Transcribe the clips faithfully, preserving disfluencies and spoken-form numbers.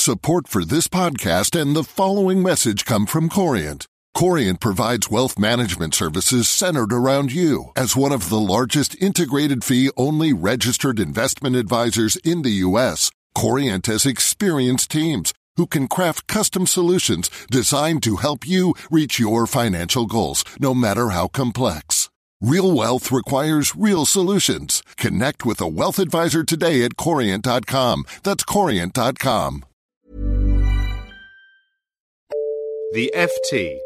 Support for this podcast and the following message come from Corient. Corient provides wealth management services centered around you. As one of the largest integrated fee-only registered investment advisors in the U S, Corient has experienced teams who can craft custom solutions designed to help you reach your financial goals, no matter how complex. Real wealth requires real solutions. Connect with a wealth advisor today at corient dot com. That's corient dot com. The F T.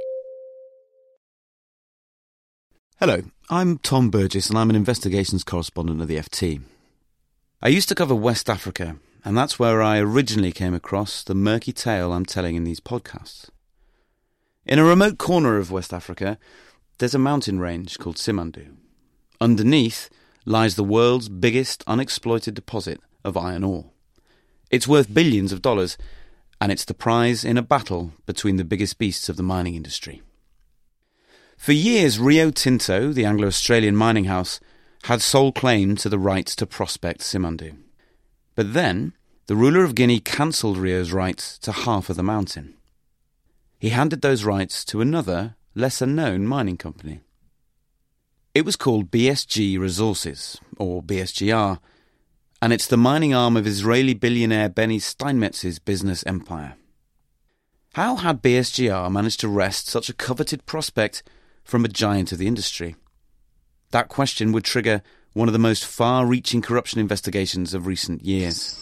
Hello, I'm Tom Burgess and I'm an investigations correspondent of the F T. I used to cover West Africa, and that's where I originally came across the murky tale I'm telling in these podcasts. In a remote corner of West Africa, there's a mountain range called Simandou. Underneath lies the world's biggest unexploited deposit of iron ore. It's worth billions of dollars, and it's the prize in a battle between the biggest beasts of the mining industry. For years, Rio Tinto, the Anglo-Australian mining house, had sole claim to the rights to prospect Simandou. But then, the ruler of Guinea cancelled Rio's rights to half of the mountain. He handed those rights to another, lesser-known mining company. It was called B S G Resources, or B S G R, and it's the mining arm of Israeli billionaire Benny Steinmetz's business empire. How had B S G R managed to wrest such a coveted prospect from a giant of the industry? That question would trigger one of the most far-reaching corruption investigations of recent years.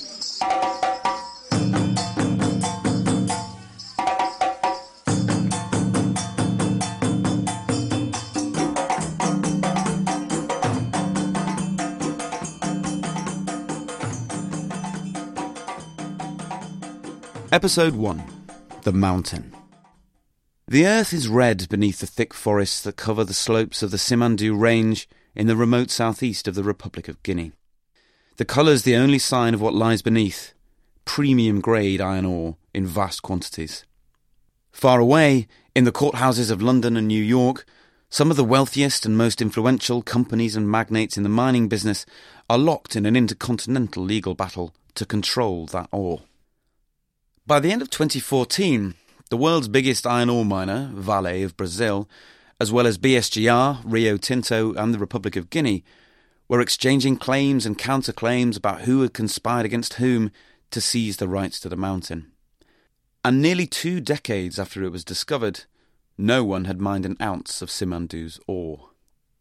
Episode one. The Mountain. The earth is red beneath the thick forests that cover the slopes of the Simandou Range in the remote southeast of the Republic of Guinea. The colour's the only sign of what lies beneath, premium-grade iron ore in vast quantities. Far away, in the courthouses of London and New York, some of the wealthiest and most influential companies and magnates in the mining business are locked in an intercontinental legal battle to control that ore. By the end of twenty fourteen, the world's biggest iron ore miner, Vale of Brazil, as well as B S G R, Rio Tinto and the Republic of Guinea, were exchanging claims and counterclaims about who had conspired against whom to seize the rights to the mountain. And nearly two decades after it was discovered, no one had mined an ounce of Simandou's ore.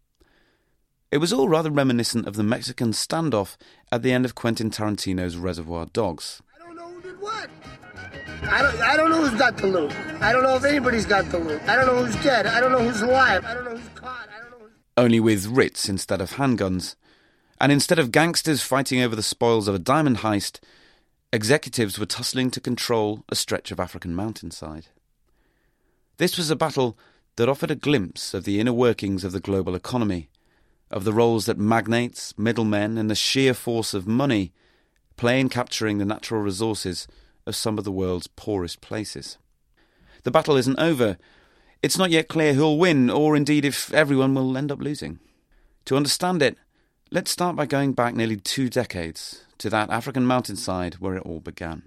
It was all rather reminiscent of the Mexican standoff at the end of Quentin Tarantino's Reservoir Dogs. I don't know who did what. I don't, I don't know who's got the loot. I don't know if anybody's got the loot. I don't know who's dead. I don't know who's alive. I don't know who's caught. I don't know who's... Only with writs instead of handguns. And instead of gangsters fighting over the spoils of a diamond heist, executives were tussling to control a stretch of African mountainside. This was a battle that offered a glimpse of the inner workings of the global economy, of the roles that magnates, middlemen, and the sheer force of money play in capturing the natural resources of some of the world's poorest places. The battle isn't over. It's not yet clear who'll win, or indeed if everyone will end up losing. To understand it, let's start by going back nearly two decades to that African mountainside where it all began.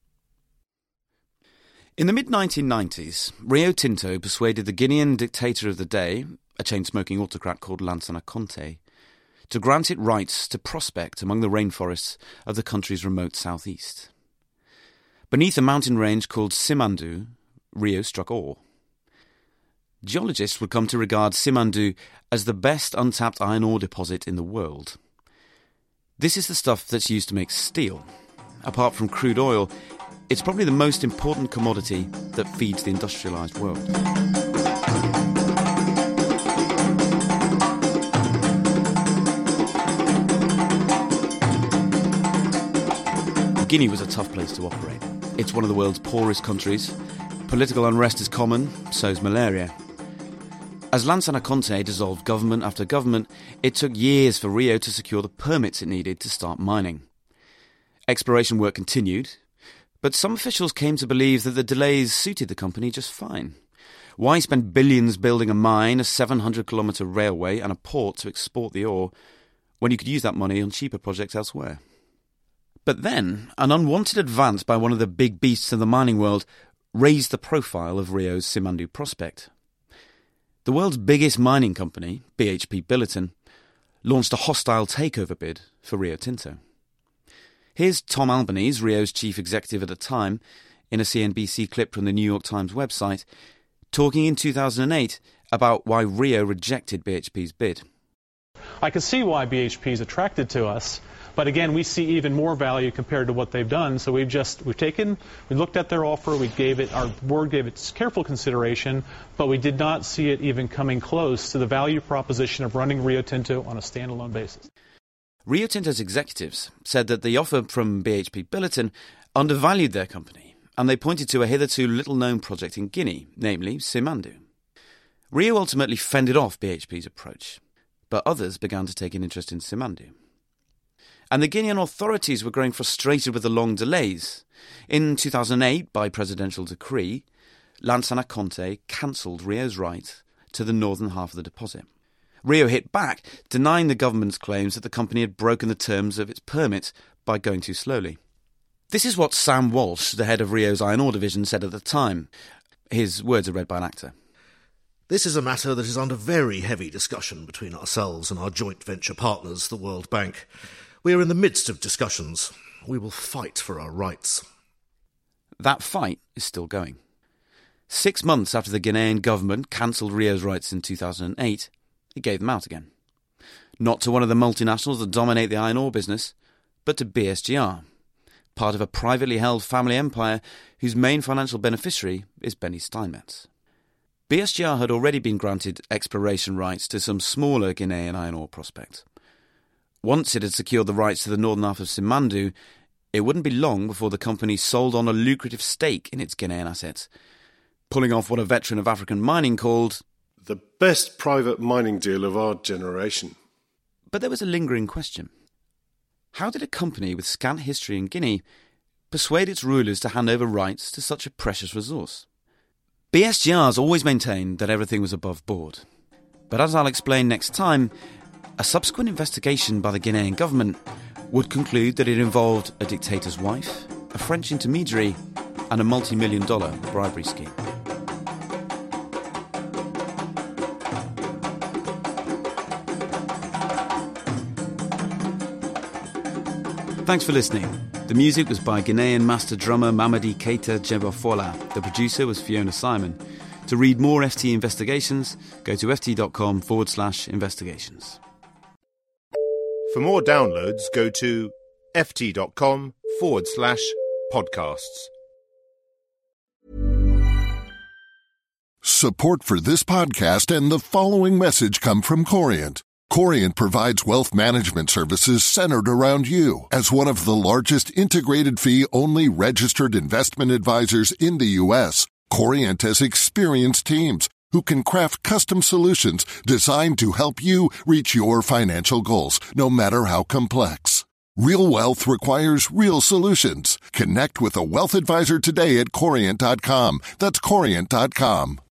In the mid nineteen nineties, Rio Tinto persuaded the Guinean dictator of the day, a chain-smoking autocrat called Lansana Conté, to grant it rights to prospect among the rainforests of the country's remote southeast. Beneath a mountain range called Simandou, Rio struck ore. Geologists would come to regard Simandou as the best untapped iron ore deposit in the world. This is the stuff that's used to make steel. Apart from crude oil, it's probably the most important commodity that feeds the industrialised world. Guinea was a tough place to operate. It's one of the world's poorest countries. Political unrest is common, so's malaria. As Lansana Conté dissolved government after government, it took years for Rio to secure the permits it needed to start mining. Exploration work continued, but some officials came to believe that the delays suited the company just fine. Why spend billions building a mine, a seven hundred kilometre railway and a port to export the ore when you could use that money on cheaper projects elsewhere? But then, an unwanted advance by one of the big beasts of the mining world raised the profile of Rio's Simandou prospect. The world's biggest mining company, B H P Billiton, launched a hostile takeover bid for Rio Tinto. Here's Tom Albanese, Rio's chief executive at the time, in a C N B C clip from the New York Times website, talking in two thousand eight about why Rio rejected B H P's bid. I can see why B H P is attracted to us, but again, we see even more value compared to what they've done. So we've just we've taken, we looked at their offer, we gave it, our board gave it careful consideration, but we did not see it even coming close to the value proposition of running Rio Tinto on a standalone basis. Rio Tinto's executives said that the offer from B H P Billiton undervalued their company, and they pointed to a hitherto little-known project in Guinea, namely Simandou. Rio ultimately fended off B H P's approach, but others began to take an interest in Simandou. And the Guinean authorities were growing frustrated with the long delays. In two thousand eight, by presidential decree, Lansana Conté cancelled Rio's right to the northern half of the deposit. Rio hit back, denying the government's claims that the company had broken the terms of its permit by going too slowly. This is what Sam Walsh, the head of Rio's iron ore division, said at the time. His words are read by an actor. This is a matter that is under very heavy discussion between ourselves and our joint venture partners, the World Bank. We are in the midst of discussions. We will fight for our rights. That fight is still going. Six months after the Ghanaian government cancelled Rio's rights in two thousand eight, it gave them out again. Not to one of the multinationals that dominate the iron ore business, but to B S G R, part of a privately held family empire whose main financial beneficiary is Benny Steinmetz. B S G R had already been granted exploration rights to some smaller Ghanaian iron ore prospects. Once it had secured the rights to the northern half of Simandou, it wouldn't be long before the company sold on a lucrative stake in its Ghanaian assets, pulling off what a veteran of African mining called the best private mining deal of our generation. But there was a lingering question. How did a company with scant history in Guinea persuade its rulers to hand over rights to such a precious resource? B S G R's always maintained that everything was above board. But as I'll explain next time, a subsequent investigation by the Ghanaian government would conclude that it involved a dictator's wife, a French intermediary, and a multi-million dollar bribery scheme. Thanks for listening. The music was by Ghanaian master drummer Mamadi Keita Jebofola. The producer was Fiona Simon. To read more F T investigations, go to ft.com forward slash investigations. For more downloads, go to ft.com forward slash podcasts. Support for this podcast and the following message come from Corient. Corient provides wealth management services centered around you. As one of the largest integrated fee-only registered investment advisors in the U S, Corient has experienced teams who can craft custom solutions designed to help you reach your financial goals, no matter how complex. Real wealth requires real solutions. Connect with a wealth advisor today at Corient dot com. That's Corient dot com.